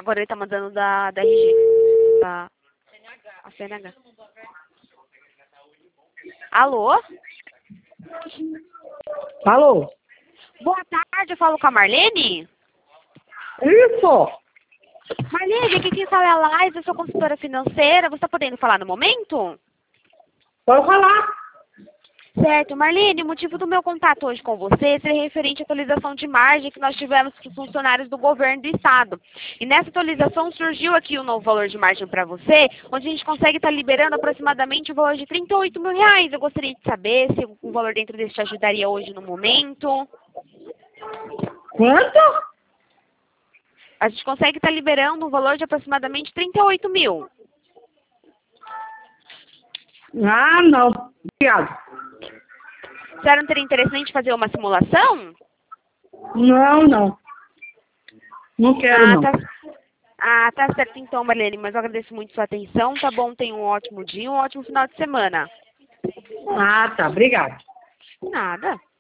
Agora ele tá mandando da RG. Da a CNH. Alô? Alô? Boa tarde, eu falo com a Marlene? Isso! Marlene, aqui quem fala é a Laís, eu sou consultora financeira. Você tá podendo falar no momento? Pode falar. Certo, Marlene, o motivo do meu contato hoje com você seria referente à atualização de margem que nós tivemos para os funcionários do governo do estado. E nessa atualização surgiu aqui um novo valor de margem para você, onde a gente consegue estar liberando aproximadamente o valor de R$ 38 mil. Eu gostaria de saber se o valor dentro desse te ajudaria hoje no momento. Quanto? A gente consegue estar liberando um valor de aproximadamente R$ 38 mil. Ah, não. Obrigado. Você não teria interesse em fazer uma simulação? Não, não. Não quero, não. Tá certo então, Marlene, mas eu agradeço muito sua atenção, tá bom? Tenha um ótimo dia, um ótimo final de semana. Ah, tá. Obrigado. Nada.